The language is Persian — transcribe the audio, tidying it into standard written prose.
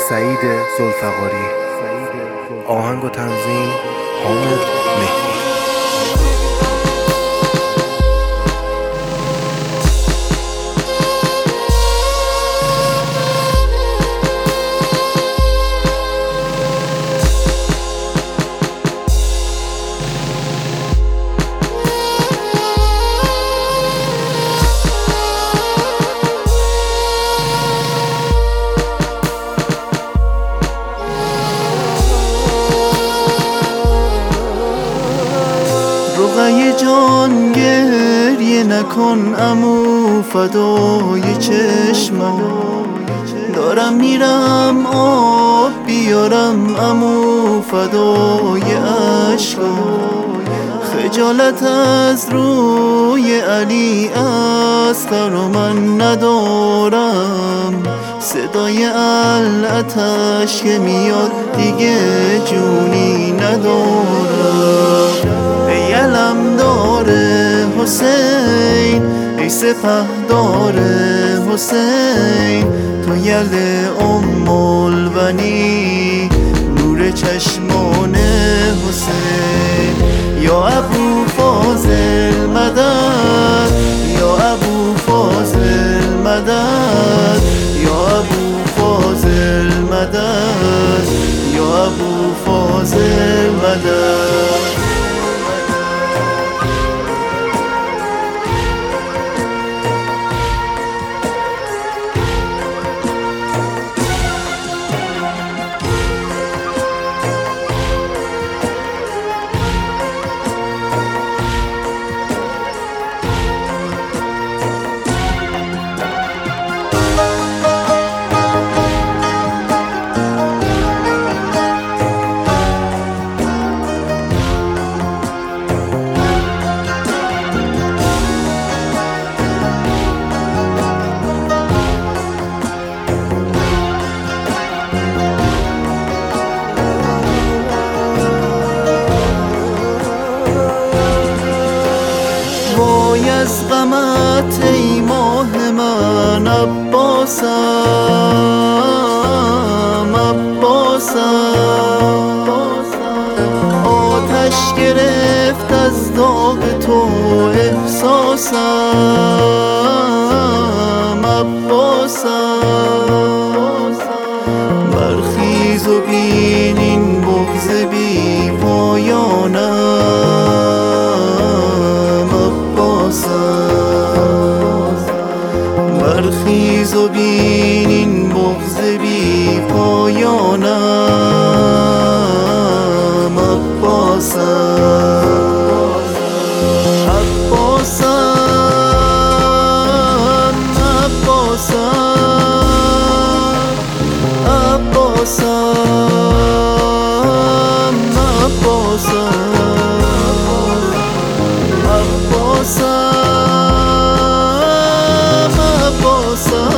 سعید ذوالفقاری. آهنگ و تنظیم حامد مهدی. رقیه جان گریه نکن عمو فدای چشمم، دارم میرم آب بیارم عمو فدای عشقم. خجالت از روی علی اصغر من ندارم، صدای العتش که میاد دیگه جونی ندارم. ای علمدار حسین، ای سپهدار حسین، تو یل ام البنی، نور چشمان حسین. یا ابو فاضل مدد، یا ابو فاضل مدد، یا ابو فاضل مدد، یا ابو فاضل مدد. وای از غمت ای ماه من عباسم، عباسم. آتش گرفت از داغ تو احساسم، عباسم. برخیز و بین این بغض بی پایانم، برخیز و بین این بغض بی پایانم، عباسم. عباسم، عباسم، عباسم، عباسم، عباسم.